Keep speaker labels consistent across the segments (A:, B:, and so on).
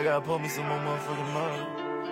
A: gotta pull me some more motherfucking love.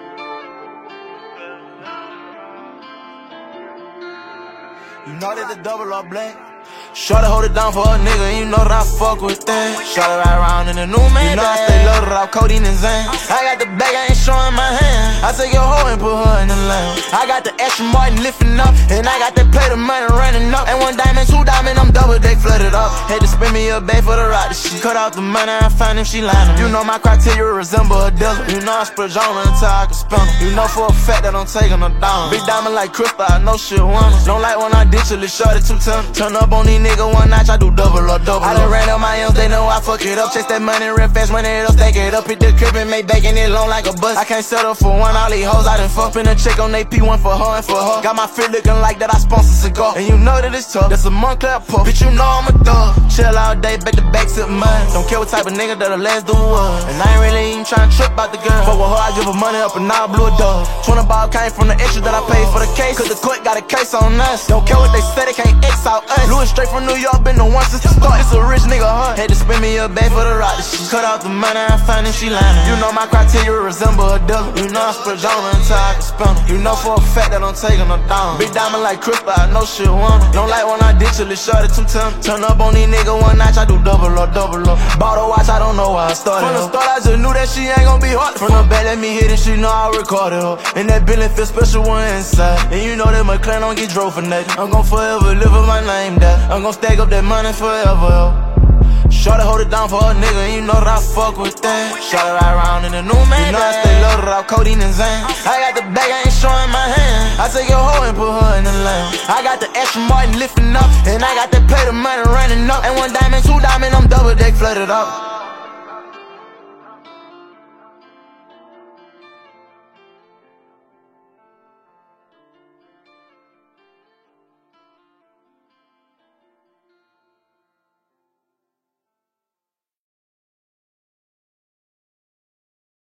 A: You know that the double or black. Shorty hold it down for a nigga, and you know that I fuck with that. Shorty ride around in the new man. You know I stay loaded off codeine and Zan. I got the bag, I ain't showing my hand. I take your hoe and put her in the lane. I got the extra Martin lifting up, and I got that plate of money running up. And 1 diamond, 2 diamond, I'm double deck flooded up. Had to spend me a bay for the ride, she cut out the money, I find if she lying. You know my criteria resemble a dealer. You know I splurge on her until I can spend her. You know for a fact that I'm taking her down. Big diamond like crystal, I know shit wanna. Don't like when I ditch her, let's short it 2 times. Turn up on these nigga 1 notch, I do double or double. I done ran up my M's, they know I fuck it up. Chase that money real fast, run it up, stack it up. Hit the crib and make bacon it long like a bus. I can't settle for one, all these hoes I done fuck. Spin a check on AP, one for her and for her. Got my fit looking like that I sponsor cigar. And you know that it's tough, that's a Montclair puff. Bitch, you know I'm a thug. Chill all day, back to back, sip mine. Don't care what type of nigga that'll last the what. And I ain't really even tryna trip about the girl. Fuck with her, I give her money up and now I blew a dub. 20 ball came from the extra that I paid for the case. Cause the court got a case on us. Don't care what they say, they can't X out us. Louis straight from New York, been the one since the start. It's a rich nigga hunt. Had to spend me a bag for the ride. She cut out the money, I find if she lying. You know my criteria resemble a dealer. You know I splurge on her until I can spend her. You know for a fact that I'm taking her down. Big diamond like crystal, I know shit wanna. Don't like when I ditch her, let's short it 2 times. Turn up on these nigga 1 notch, I do double or double up. Bought a watch, I don't know why I started. From the start, I just knew that she ain't gon' be hard. From the back, let me hit it, she know I recorded her. And that Bentley feel special one inside. And you know that McLaren don't get drove for nothing. I'm gon' forever live with my name there. I'm gon' stack up that money forever. Shorty hold it down for a nigga, and you know that I fuck with that. Shorty ride around in the new man. You know I stay loaded off codeine and Zan. I got the bag, I ain't showing my hand. I take your hoe and put her in the lane. I got the extra Martin lifting up, and I got that plate of money running up. And 1 diamond, 2 diamond, I'm double deck flooded up.